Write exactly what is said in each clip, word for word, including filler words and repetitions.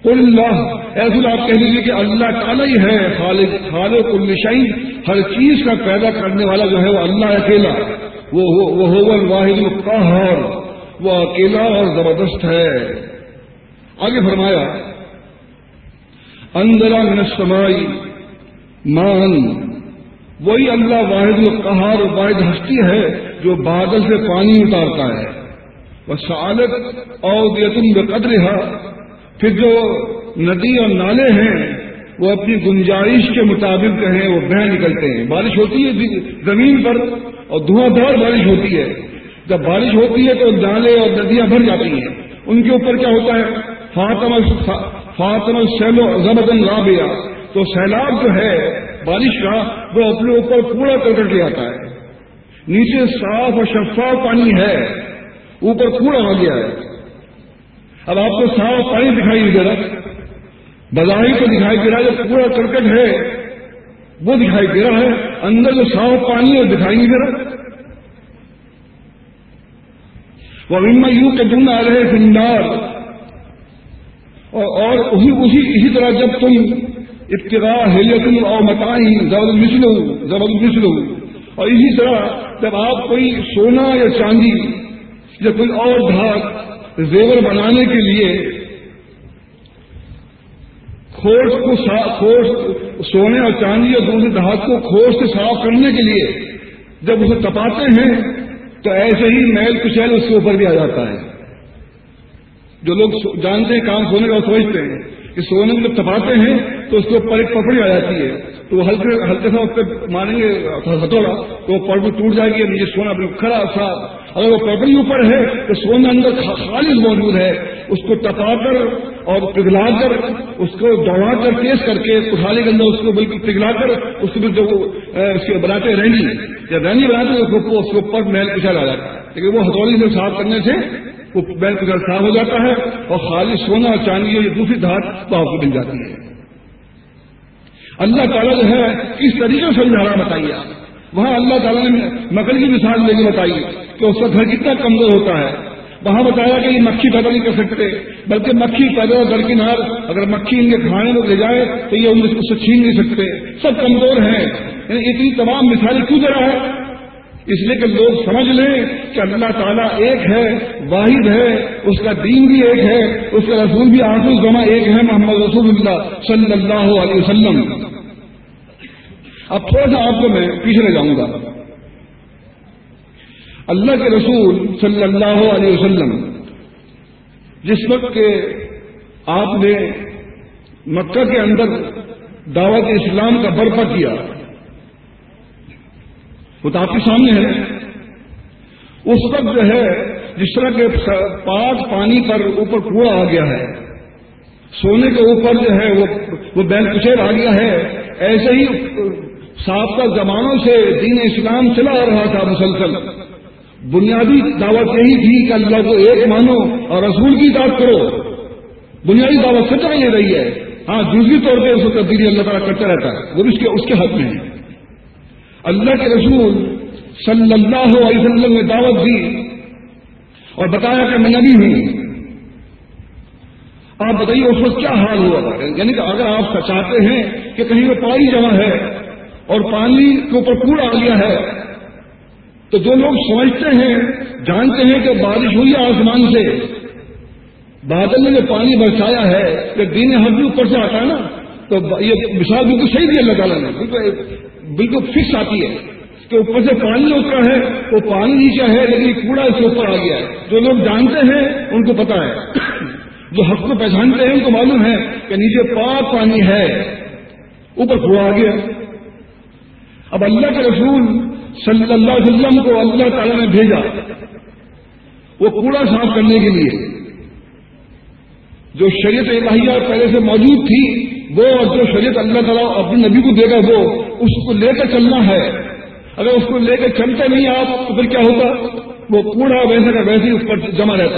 قل اللہ، ایسے آپ کہہ دیجیے کہ اللہ تعالیٰ ہی ہے خالق خالق کل شیء، ہر چیز کا پیدا کرنے والا جو ہے وہ اللہ اکیلا، وہ وہ هو الواحد القہار، وہ اکیلا اور زبردست ہے۔ آگے فرمایا انزل من السماء ماء، وہی اللہ واحد القہار اور واحد ہستی ہے جو بادل سے پانی اتارتا ہے۔ وسالت اودیۃ بقدرها، پھر جو ندی اور نالے ہیں وہ اپنی گنجائش کے مطابق کہیں وہ بہہ نکلتے ہیں۔ بارش ہوتی ہے زمین پر اور دھواں دھار بارش ہوتی ہے، جب بارش ہوتی ہے تو نالے اور ندیاں بھر جاتی ہیں، ان کے اوپر کیا ہوتا ہے فاطمہ فاطمہ سیلو زبدن رابعہ، تو سیلاب جو ہے بارش کا وہ اپنے اوپر کوڑا کرکٹ لے آتا ہے، نیچے صاف اور شفاف پانی ہے، اوپر کوڑا آ گیا ہے۔ اب آپ کو صاف پانی دکھائی نہیں دے رہا، بظاہر تو دکھائی دے رہا ہے، جو کوڑا کرکٹ ہے وہ دکھائی دے رہا ہے، اندر جو صاف پانی ہے وہ دکھائی نہیں دے رہا۔ وَمِمَّن يُوقِدُونَ عَلَيْهِ فِي النَّارِ، اور اسی اسی اسی طرح جب تم ابتغاء حلیۃ او متاع زبد مثلہ زبد مثلہ، اور اسی طرح جب آپ کوئی سونا یا چاندی یا کوئی اور دھات زیور بنانے کے لیے کھوج کو کھوج سونے اور چاندی یا دوسرے دھات کو کھوج سے صاف کرنے کے لیے جب اسے تپاتے ہیں تو ایسے ہی میل کچیل اس کے اوپر بھی آ جاتا ہے۔ جو لوگ جانتے ہیں کام سونے کا سمجھتے ہیں کہ سونے میں جب تپاتے ہیں تو اس کے اوپر ایک پپڑی آ جاتی ہے، تو وہ ہلکے ہلکے سا اس پہ ماریں گے ہتھوڑا تو وہ پپڑی ٹوٹ جائے گی، نیچے سونا بالکل کھڑا صاف۔ اگر وہ پپڑی اوپر ہے تو سونا اندر خالص موجود ہے، اس کو تپا کر اور پگھلا کر اس کو دوڑا کر تیز کر کے کھانے کے اندر اس کو بالکل پگھلا کر اس کو جو اس کے بناتے ہیں رینی یا رینی بناتے ہیں اس کے اوپر میل کچل آ جاتا ہے، لیکن وہ ہتھوڑی سے صاف کرنے سے وہ بیل کچل صاف ہو جاتا ہے اور خالی سونا اور چاندی یا دوسری دھات تو آپ کو مل جاتی ہے۔ اللہ تعالیٰ جو ہے کس طریقے سے سمجھا رہا بتائیے آپ، وہاں اللہ تعالیٰ نے مکڑی کی مثال لے کے بتائی کہ اس کا گھر کتنا کمزور ہوتا ہے، وہاں بتایا کہ یہ مکھی پیدا نہیں کر سکتے، بلکہ مکھی پیدا درکنار اگر مکھی ان کے کھانے میں لے جائے تو یہ ان سے چھین نہیں سکتے، سب کمزور ہیں۔ یعنی اتنی تمام مثالیں کیوں دے رہا ہے؟ اس لیے کہ لوگ سمجھ لیں کہ اللہ تعالیٰ ایک ہے، واحد ہے، اس کا دین بھی ایک ہے، اس کا رسول بھی آخر الزماں ایک ہے، محمد رسول اللہ صلی اللہ علیہ وسلم۔ اب تھوڑا سا آپ کو میں پیچھے لے جاؤں گا۔ اللہ کے رسول صلی اللہ علیہ وسلم جس وقت کے آپ نے مکہ کے اندر دعوت اسلام کا برپا کیا وہ تو آپ کے سامنے ہے، اس وقت جو ہے جس طرح کے پاک پانی پر اوپر کنواں آ گیا ہے، سونے کے اوپر جو ہے وہ بیل کچیل آ گیا ہے، ایسے ہی سابقہ زمانوں سے دین اسلام چلا آ رہا تھا مسلسل۔ بنیادی دعوت یہی تھی کہ اللہ کو ایک مانو اور رسول کی اطاعت کرو، بنیادی دعوت سچا یہ رہی ہے۔ ہاں دوسری طور پہ اس کو تبدیلی اللہ تعالیٰ کرتا رہتا ہے، وہ بھی اس کے اس کے حق میں ہے۔ اللہ کے رسول صلی اللہ علیہ وسلم نے دعوت دی اور بتایا کہ میں نبی ہوں۔ آپ بتائیے اس وقت کیا حال ہوا تھا؟ یعنی کہ اگر آپ چاہتے ہیں کہ کہیں وہ پانی جمع ہے اور پانی کے اوپر کوڑا آ گیا ہے تو جو لوگ سمجھتے ہیں جانتے ہیں کہ بارش ہوئی آسمان سے، بادل نے جو پانی برسایا ہے کہ دین حق بھی اوپر سے آتا ہے نا، تو یہ مثال بالکل صحیح دی اللہ تعالیٰ نے، بالکل بالکل فکس آتی ہے کہ اوپر سے پانی اترا ہے، وہ پانی نیچے ہے لیکن کوڑا اس کے اوپر آ گیا ہے۔ جو لوگ جانتے ہیں ان کو پتا ہے، جو حق کو پہچانتے ہیں ان کو معلوم ہے کہ نیچے پاک پانی ہے، اوپر کوڑا آ گیا۔ اب اللہ کے رسول صلی اللہ علیہ وسلم کو اللہ تعالیٰ نے بھیجا وہ کوڑا صاف کرنے کے لیے، جو شریعت الہیہ پہلے سے موجود تھی وہ، اور جو شریعت اللہ تعالیٰ اپنے نبی کو دے گا وہ اس کو لے کر چلنا ہے۔ اگر اس کو لے کر چلتے نہیں آپ تو پھر کیا ہوگا؟ وہ کوڑا ویسے کا ویسے ہی اس پر جمع رہتا۔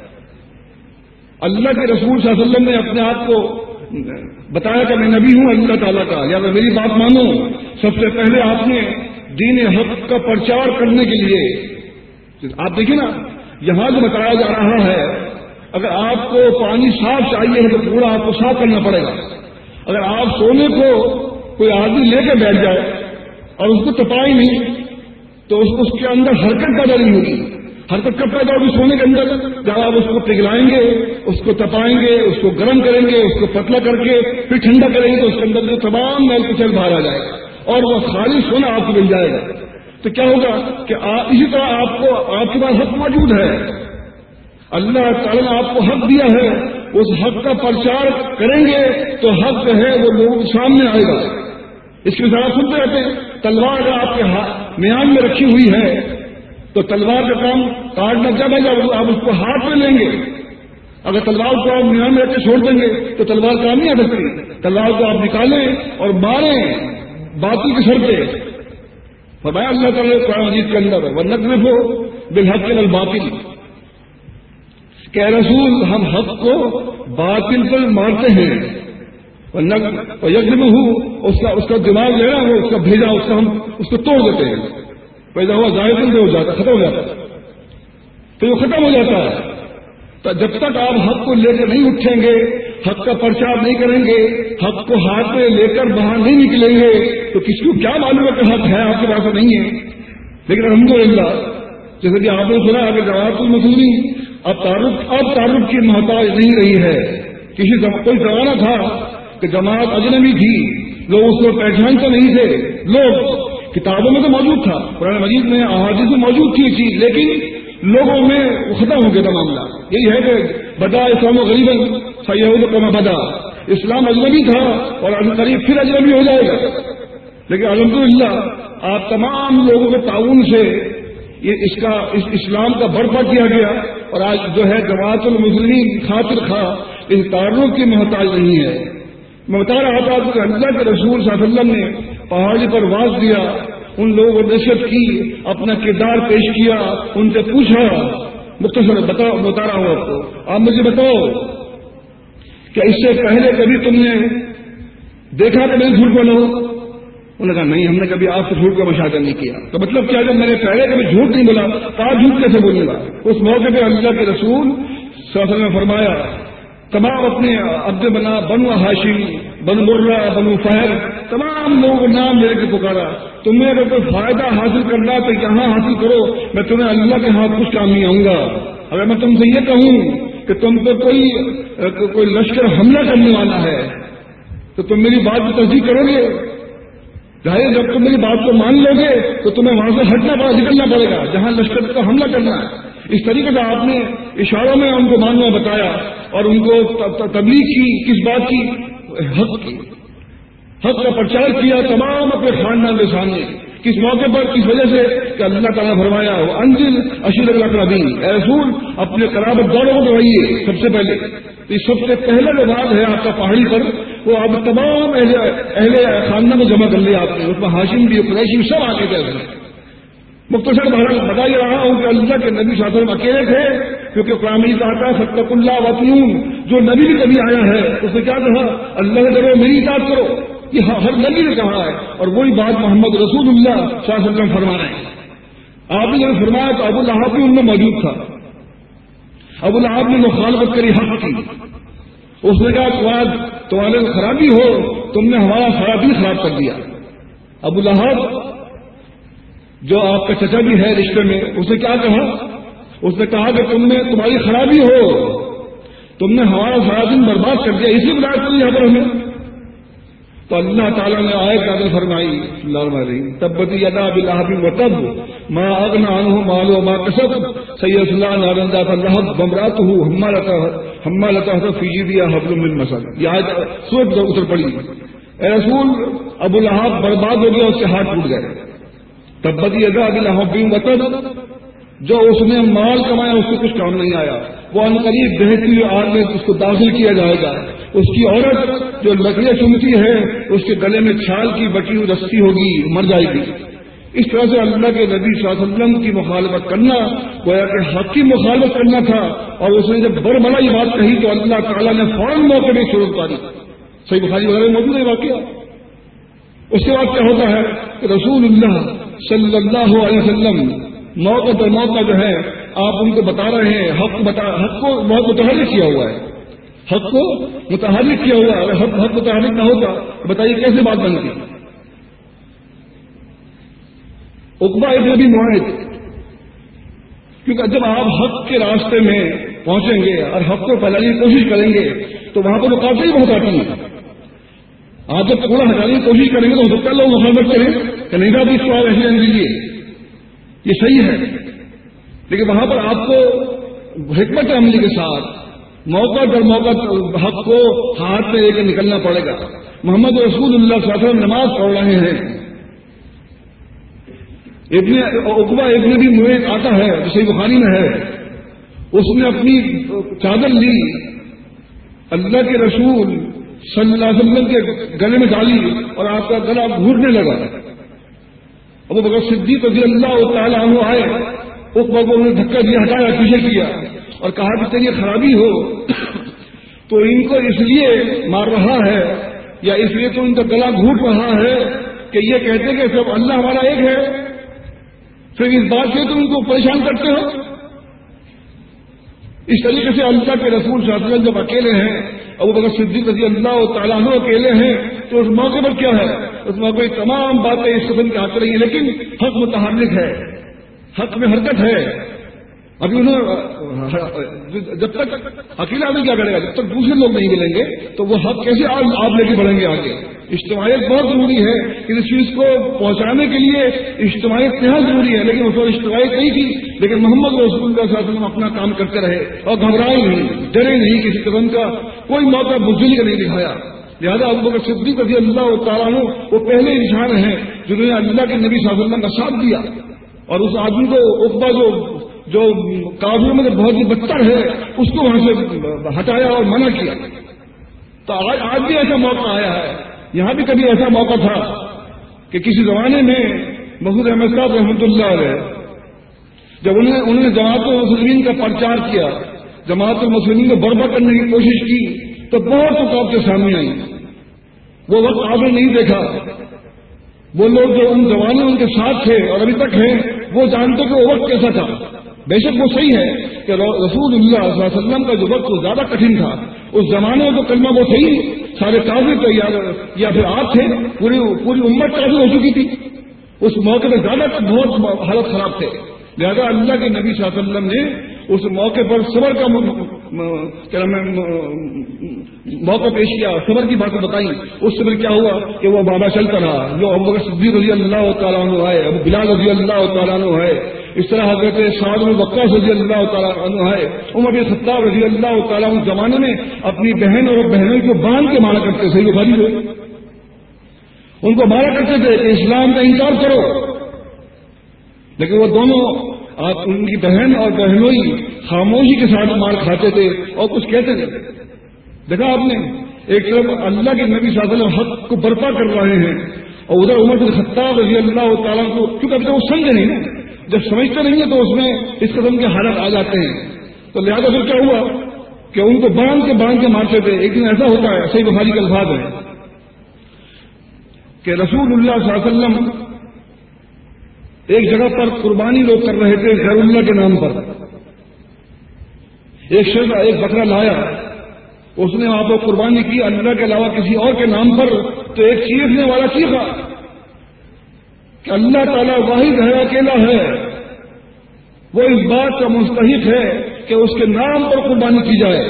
اللہ کے رسول صلی اللہ علیہ وسلم نے اپنے آپ کو بتایا کہ میں نبی ہوں اللہ تعالیٰ کا، یا میری بات مانو۔ سب سے پہلے آپ نے دین حق کا پرچار کرنے کے لیے، آپ دیکھیں نا یہاں جو بتایا جا رہا ہے اگر آپ کو پانی صاف چاہیے تو پورا آپ کو صاف کرنا پڑے گا. اگر آپ سونے کو کوئی آدمی لے کے بیٹھ جائے اور اس کو تپائے نہیں تو اس کے اندر حرکت پیدا نہیں ہوگی. حرکت کب پیدا ہوگی؟ سونے کے اندر. جب آپ اس کو پگھلائیں گے، اس کو تپائیں گے، اس کو گرم کریں گے، اس کو پتلا کر کے پھر ٹھنڈا کریں گے تو اس کے اندر جو تمام میل کچل باہر آ جائے گا اور وہ خالی سونا آپ کو مل جائے گا. تو کیا ہوگا کہ آپ اسی طرح آپ کو آپ کے پاس حق موجود ہے. اللہ تعالیٰ نے آپ کو حق دیا ہے، اس حق کا پرچار کریں گے تو حق جو ہے وہ لوگوں کے سامنے آئے گا. اس کی مثال سنتے رہتے ہیں. تلوار اگر آپ کے میان میں رکھی ہوئی ہے تو تلوار کا کام کاٹنا جب ہے جب آپ اس کو ہاتھ میں لیں گے. اگر تلوار کو آپ میان میں رکھ کے چھوڑ دیں گے تو تلوار کام نہیں آ سکتی. تلوار کو آپ نکالیں اور ماریں باطل کے سر پہ. فرمایا اللہ تعالیٰ قرآن مجید کے اندر وَنَقْذِفُ بِالْحَقِّ عَلَى الْبَاطِلِ کہ رسول ہم حق کو باطل پر مارتے ہیں. وَيَقْذِفُهُ اس کا اس کا دماغ جو ہے نا وہ اس کا بھیجا اس کا ہم اس کو توڑ دیتے ہیں. پیدا ہوا ظاہر ہو جاتا ختم ہو جاتا تو وہ ختم ہو جاتا ہے. تو جب تک آپ حق کو لے کے نہیں اٹھیں گے، حق کا پرچار نہیں کریں گے، حق کو ہاتھ میں لے کر باہر نہیں نکلیں گے تو کسی کو کیا معلوم ہے کہ حق ہے آپ کے پاس نہیں ہے. لیکن الحمدللہ جیسے کہ آپ نے سنا کہ جماعت المسلمین اب تعارف اب تعارف کی محتاج نہیں رہی ہے. کسی کوئی زمانہ تھا کہ جماعت اجنبی تھی، لوگ اس کو پہچانتے نہیں تھے. لوگ کتابوں میں تو موجود تھا، قرآن مجید میں احادیث میں موجود تھی چیز، لیکن لوگوں میں ختم ہو گیا تھا معاملہ. یہی ہے کہ بدا اسلام و غریباً سیہود کما بدا، اسلام اجنبی تھا اور قریب پھر اجنبی ہو جائے گا. لیکن الحمدللہ آپ تمام لوگوں کے تعاون سے یہ اس کا اس اسلام کا برپا کیا گیا اور آج جو ہے جماعت المسلمین خاطر خواہ اس تعارف کی محتاج نہیں ہے. میں بتا رہا تھا کہ اللہ کے رسول صلی اللہ علیہ وسلم نے پہاڑی پر واز دیا، ان لوگوں کو نصیحت کی، اپنا کردار پیش کیا، ان سے پوچھا. مختصر بتاؤ بتا رہا ہوں آپ کو. آپ مجھے بتاؤ کہ اس سے پہلے کبھی تم نے دیکھا کہ میں جھوٹ بولو؟ انہوں نے کہا نہیں، ہم نے کبھی آپ سے جھوٹ کا مشاہدہ نہیں کیا. تو مطلب کیا جب میں نے پہلے کبھی جھوٹ نہیں بولا تو آپ جھوٹ کیسے بولے گا؟ اس موقع پہ اللہ کے رسول صلی اللہ علیہ وسلم نے فرمایا تمام اپنے عبد بنا بنو ہاشم، بنو مرہ، بنو فہر، تمام لوگوں کو نام لے کے پکارا. تمہیں اگر کوئی فائدہ حاصل کرنا تو یہاں حاصل کرو، میں تمہیں اللہ کے ہاتھ کچھ کام نہیں آؤں گا. اگر میں تم سے یہ کہوں کہ تم کو کوئی کوئی لشکر حملہ کرنے والا ہے تو تم میری بات کی تصدیق کرو گے؟ ظاہر جب تم میری بات کو مان لو گے تو تمہیں وہاں سے ہٹنا پڑا نکلنا پڑے گا جہاں لشکر کا حملہ کرنا ہے. اس طریقے سے آپ نے اشاروں میں ان کو ماننا بتایا اور ان کو تبلیغ کی، کس بات کی؟ حق کی، حق کا پرچار کیا تمام اپنے خاندان کے سامنے. کس موقع پر، کس وجہ سے کہ اللہ تعالیٰ نے فرمایا وہ انزل اشیر الاقربین، اے رسول اپنے قرابت داروں کو دوائیے سب سے پہلے. تو یہ سب سے پہلا جو بات ہے آپ کا پہاڑی پر وہ آپ تمام اہل اہل خاندان کو جمع کر لیا آپ نے. اس میں ہاشم بھی، قریشی بھی سب آگے تھے. مختصر بہرحال بتا یہ رہا ہوں کہ اللہ کے نبی صلی اللہ علیہ وسلم اکیلے تھے کیونکہ قرآن میں کہا تھا فتقوا اللہ واطیعون. جو نبی بھی کبھی آیا ہے اس نے کیا کہا؟ اللہ کے ڈرو، میری اطاعت کرو. یہ ہر نبی نے کہا ہے اور وہی بات محمد رسول اللہ صلی اللہ علیہ وسلم فرما رہے ہیں. آپ نے جب فرمایا تو ابو لہب بھی ان میں موجود تھا. ابو لہب نے مخالفت کری حق کی. اس نے کہا تمہارا تمہارے خرابی ہو، تم نے ہمارا خرابی خراب کر دیا. ابو لہب جو آپ کا چچا بھی ہے رشتے میں، اس نے کیا کہا؟ اس نے کہا کہ تم نے تمہاری خرابی ہو، تم نے ہمارا سارا دن برباد کر دیا، اسی بات کر یہاں پر ہمیں. تو اللہ تعالیٰ نے آیت نازل فرمائی اللہ الرحمن الرحیم تبت یدا ابی لہب وتب ما اغنى عنه ماله وما كسب سيصلى نارا ذات لهب وامرأته حمالة في جيدها حبل من مسد. یہ آیت سورۃ اتر پڑی. اے رسول ابو لہب برباد ہو گیا، اس کے ہاتھ ٹوٹ گئے. تبت یدا ابی لہب وتب، جو اس نے مال کمایا اس کو کچھ کام نہیں آیا. وہ ان قریب بہتی ہوئی آگ میں اس کو داخل کیا جائے گا. اس کی عورت جو لکڑیاں چنتی ہے اس کے گلے میں چھال کی بٹی ہوئی رسی ہوگی، مر جائے گی. اس طرح سے اللہ کے نبی صلی اللہ علیہ وسلم کی مخالفت کرنا گویا کہ حق کی مخالفت کرنا تھا. اور اس نے جب برملا یہ بات کہی تو اللہ تعالیٰ نے فوراً موقع میں صورت پاری. صحیح بخاری وغیرہ میں موجود ہے واقعہ. اس کے بعد کیا ہوتا ہے کہ رسول اللہ صلی اللہ علیہ وسلم موقع پر موقع جو ہے آپ ان کو بتا رہے ہیں حق بتا حق کو بہت متحرک کیا ہوا ہے، حق کو متحرک کیا ہوا ہے. اگر حق حق متحرک نہ ہوتا تو بتائیے کیسے بات بنتی. عقبہ ابن ابی معیط، کیونکہ جب آپ حق کے راستے میں پہنچیں گے اور حق کو پھیلانے کی کوشش کریں گے تو وہاں پر رکاوٹیں ہی بہت آتی ہیں. آپ جب کوڑا ہٹانے کی کوشش کریں گے تو ہو سکتا ہے لوگ مخالفت کریں کہ نہیں صاحب اس کو آپ ایسے رہنے دیجیے، یہ صحیح ہے. لیکن وہاں پر آپ کو حکمت عملی کے ساتھ موقع در موقع حق کو ہاتھ میں لے کے نکلنا پڑے گا. محمد رسول اللہ صلی اللہ علیہ وسلم نماز پڑھ رہے ہیں، ابن عقبہ ابن ابی معیط آتا ہے جو صحیح بخاری میں ہے، اس نے اپنی چادر لی، اللہ کے رسول صلی اللہ علیہ وسلم کے گلے میں ڈالی اور آپ کا گلا گھوٹنے لگا. ابو بکر صدیق رضی اللہ تعالیٰ عنہ آئے، عقبہ کو انہوں نے دھکا دیا، ہٹایا، پیچھے کیا اور کہا کہ تیری خرابی ہو تو ان کو اس لیے مار رہا ہے یا اس لیے تو ان کا گلا گھوٹ رہا ہے کہ یہ کہتے کہ سب اللہ ہمارا ایک ہے، پھر اس بات سے تم ان کو پریشان کرتے ہو. اس طریقے سے اللہ کے رسول صلی اللہ علیہ وسلم جب اکیلے ہیں، ابو بکر صدیق رضی اللہ تعالیٰ عنہ اکیلے ہیں، تو اس موقع پر کیا ہے، اس موقع پر تمام باتیں اس قسم کی آتی رہی ہیں، لیکن حق متحرک ہے، حق میں حرکت ہے. ابھی انہوں جب تک اکیلا آدمی کیا کرے گا، جب تک دوسرے لوگ نہیں ملیں گے تو وہ حق کیسے آپ لے کے بڑھیں گے آگے. اجتماعیت بہت ضروری ہے کہ اس چیز کو پہنچانے کے لیے اجتماعیت نہایت ضروری ہے، لیکن اس وقت اجتماعیت نہیں تھی. لیکن محمد رسول اللہ صلی اللہ علیہ وسلم اپنا کام کرتے رہے اور گھبرائے نہیں، ڈرے نہیں، کسی قسم کا کوئی موقع بزدلی کا نہیں دکھایا. لہٰذا ابو بکر صدیق رضی اللہ تعالیٰ عنہ وہ پہلے انسان ہیں جنہوں نے اللہ کے نبی صلی اللہ علیہ وسلم کا ساتھ دیا اور اس آدمی کو عقبہ جو جو کافروں میں بہت ہی بدتر ہے اس کو وہاں سے ہٹایا اور منع کیا. تو آج آج بھی ایسا موقع آیا ہے، یہاں بھی کبھی ایسا موقع تھا کہ کسی زمانے میں مسعود احمد صاحب رحمۃ اللہ علیہ جب انہوں نے انہوں نے جماعت المسلمین کا پرچار کیا، جماعت المسلمین کو برپا کرنے کی کوشش کی تو بہت رکاوٹیں سامنے آئی. وہ وقت آپ نے نہیں دیکھا. وہ لوگ جو ان زمانے ان کے ساتھ تھے اور ابھی تک ہیں وہ جانتے کہ وہ وقت کیسا تھا. بے شک وہ صحیح ہے کہ رسول اللہ صلی اللہ علیہ وسلم کا جو وقت وہ زیادہ کٹھن تھا. اس زمانے میں تو کلمہ وہ صحیح سارے کافر تھے یا پھر آپ تھے، پوری پوری امت کافر ہو چکی تھی. اس موقع پہ زیادہ بہت حالت خراب تھے. لہذا اللہ کے نبی صلی اللہ علیہ وسلم نے اس موقع پر صبر کا موقع پیش کیا، صبر کی باتیں بتائیں. اس صبر کیا ہوا کہ وہ بابا چلتا رہا. جو ابو بکر صدیق رضی اللہ تعالیٰ عنہ ہے، ابو بلال رضی اللہ تعالیٰ عنہ ہے، اس طرح حضرت سعد بن وقاص رضی اللہ تعالیٰ عنہ ہے، عمر بن خطاب رضی اللہ تعالیٰ عنہ زمانے میں اپنی بہن اور بہنوں کو باندھ کے مارا کرتے تھے. صحیح بخاری ہے، ان کو مارا کرتے تھے کہ اسلام کا انکار کرو. لیکن وہ دونوں آپ ان کی بہن اور بہنوئی خاموشی کے ساتھ مار کھاتے تھے اور کچھ کہتے تھے. دیکھا آپ نے، ایک طرف اللہ کے نبی صلی اللہ علیہ وسلم حق کو برپا کر رہے ہیں اور ادھر عمر بن خطاب رضی اللہ تعالیٰ کو، کیونکہ ابھی تو وہ سمجھے نہیں نا، جب سمجھتے نہیں ہیں تو اس میں اس قسم کے حالات آ جاتے ہیں. تو لہٰذا پھر کیا ہوا کہ ان کو باندھ کے باندھ کے مارتے تھے. ایک دن ایسا ہوتا ہے، صحیح بخاری کا الفاظ ہے کہ رسول اللہ صلی اللہ علیہ وسلم ایک جگہ پر قربانی لوگ کر رہے تھے غیر اللہ کے نام پر. ایک شخص ایک بکرا لایا، اس نے وہاں پر قربانی کی اللہ کے علاوہ کسی اور کے نام پر. تو ایک چیخنے والا چیخا کہ اللہ تعالیٰ واحد ہے، اکیلا ہے، وہ اس بات کا مستحق ہے کہ اس کے نام پر قربانی کی جائے.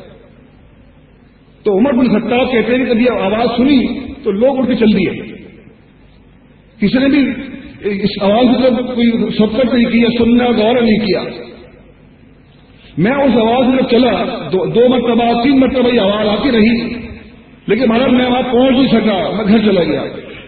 تو عمر بن خطاب کہتے ہیں کہ کبھی آواز سنی تو لوگ اٹھ کے چل دیے. کسی نے بھی اس آواز کی طرف کوئی سبقت نہیں کیا، سننا غور نہیں کیا. میں اس آواز میں چلا، دو, دو مرتبہ تین مرتبہ یہ آواز آتی رہی، لیکن مہاراج میں وہاں پہنچ نہیں سکا، میں گھر چلا گیا.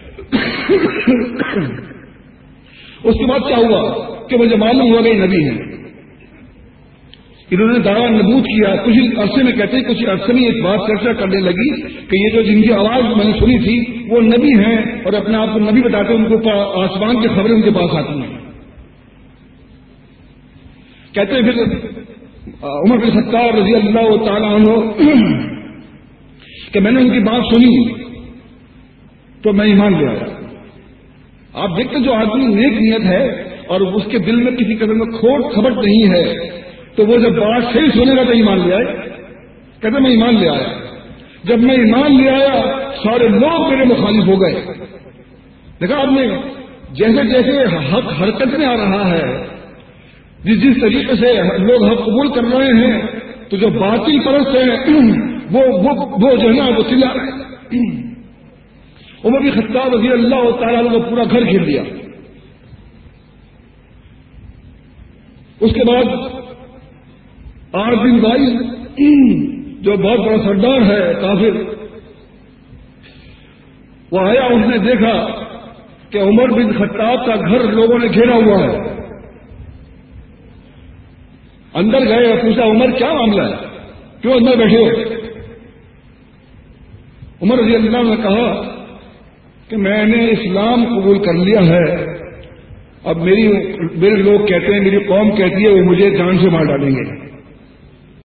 اس کے بعد کیا ہوا کہ مجھے معلوم ہوا کہ نبی ہیں. انہوں نے دعویٰ نبوت کیا. کچھ عرصے میں کہتے ہیں کچھ عرصے میں ایک بات چرچا کرنے لگی کہ یہ جو جن کی آواز میں نے سنی تھی وہ نبی ہیں اور اپنے آپ کو نبی بتاتے ہیں، ان کو آسمان کی خبریں ان کے پاس آتی ہیں. کہتے ہیں پھر عمر بن خطاب رضی اللہ تعالیٰ عنہ کہ میں نے ان کی بات سنی تو میں ایمان لے آیا. آپ دیکھتے جو آدمی نیک نیت ہے اور اس کے دل میں کسی قسم میں کھوٹ کھپٹ نہیں ہے تو وہ جب بات صحیح سنے گا تو ایمان لے آئے. کہتے میں ایمان لے آیا. جب میں ایمان لے آیا سارے لوگ میرے مخالف ہو گئے. دیکھا آپ نے جیسے جیسے حق حرکت میں آ رہا ہے, جس جس طریقے سے لوگ حق قبول کر رہے ہیں, تو جو باطل پرست ہیں وہ وہ وہ جو ہے نا وہ چلا رہے ہیں. عمر بن خطاب رضی اللہ تعالیٰ عنہ کو پورا گھر گھیر لیا. اس کے بعد آٹھ دن بھائی جو بہت بڑا سردار ہے کافر, وہ آیا, اس نے دیکھا کہ عمر بن خطاب کا گھر لوگوں نے گھیرا ہوا ہے. اندر گئے اور پوچھا عمر کیا معاملہ ہے, کیوں اندر بیٹھے ہو؟ عمر رضی اللہ عنہ نے کہا کہ میں نے اسلام قبول کر لیا ہے, اب میری میرے لوگ کہتے ہیں, میری قوم کہتی ہے وہ مجھے جان سے مار ڈالیں گے.